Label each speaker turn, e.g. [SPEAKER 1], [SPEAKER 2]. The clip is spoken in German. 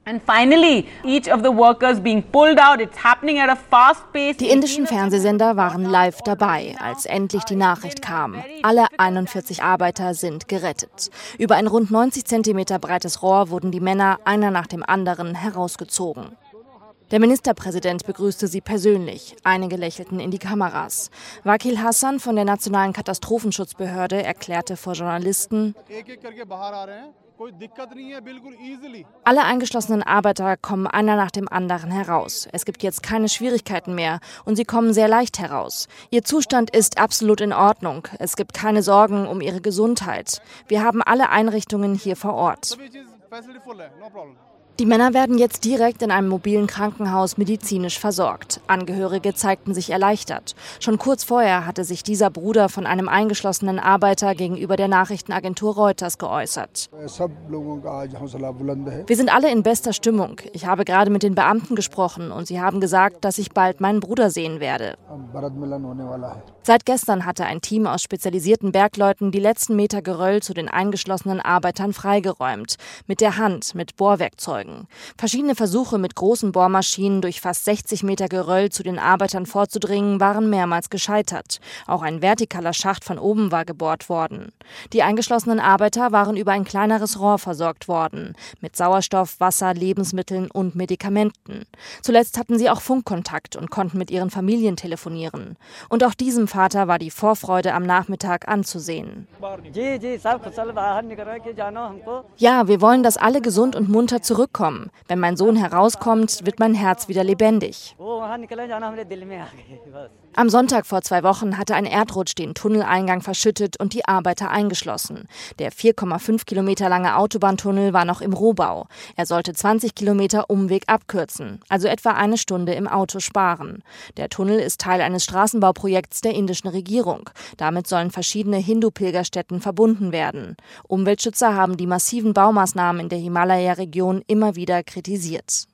[SPEAKER 1] And finally, each of the workers being pulled out. It's happening at a fast pace.
[SPEAKER 2] Die indischen Fernsehsender waren live dabei, als endlich die Nachricht kam. Alle 41 Arbeiter sind gerettet. Über ein rund 90 Zentimeter breites Rohr wurden die Männer einer nach dem anderen herausgezogen. Der Ministerpräsident begrüßte sie persönlich. Einige lächelten in die Kameras. Vakil Hassan von der Nationalen Katastrophenschutzbehörde erklärte vor Journalisten: Alle eingeschlossenen Arbeiter kommen einer nach dem anderen heraus. Es gibt jetzt keine Schwierigkeiten mehr und sie kommen sehr leicht heraus. Ihr Zustand ist absolut in Ordnung. Es gibt keine Sorgen um ihre Gesundheit. Wir haben alle Einrichtungen hier vor Ort. Die Männer werden jetzt direkt in einem mobilen Krankenhaus medizinisch versorgt. Angehörige zeigten sich erleichtert. Schon kurz vorher hatte sich dieser Bruder von einem eingeschlossenen Arbeiter gegenüber der Nachrichtenagentur Reuters geäußert. Wir sind alle in bester Stimmung. Ich habe gerade mit den Beamten gesprochen und sie haben gesagt, dass ich bald meinen Bruder sehen werde. Seit gestern hatte ein Team aus spezialisierten Bergleuten die letzten Meter Geröll zu den eingeschlossenen Arbeitern freigeräumt. Mit der Hand, mit Bohrwerkzeugen. Verschiedene Versuche mit großen Bohrmaschinen durch fast 60 Meter Geröll zu den Arbeitern vorzudringen, waren mehrmals gescheitert. Auch ein vertikaler Schacht von oben war gebohrt worden. Die eingeschlossenen Arbeiter waren über ein kleineres Rohr versorgt worden, mit Sauerstoff, Wasser, Lebensmitteln und Medikamenten. Zuletzt hatten sie auch Funkkontakt und konnten mit ihren Familien telefonieren. Und auch diesem Vater war die Vorfreude am Nachmittag anzusehen. Ja, wir wollen, dass alle gesund und munter zurückkommen. Wenn mein Sohn herauskommt, wird mein Herz wieder lebendig. Am Sonntag vor 2 Wochen hatte ein Erdrutsch den Tunneleingang verschüttet und die Arbeiter eingeschlossen. Der 4,5 Kilometer lange Autobahntunnel war noch im Rohbau. Er sollte 20 Kilometer Umweg abkürzen, also etwa eine Stunde im Auto sparen. Der Tunnel ist Teil eines Straßenbauprojekts der indischen Regierung. Damit sollen verschiedene Hindu-Pilgerstätten verbunden werden. Umweltschützer haben die massiven Baumaßnahmen in der Himalaya-Region immer wieder kritisiert.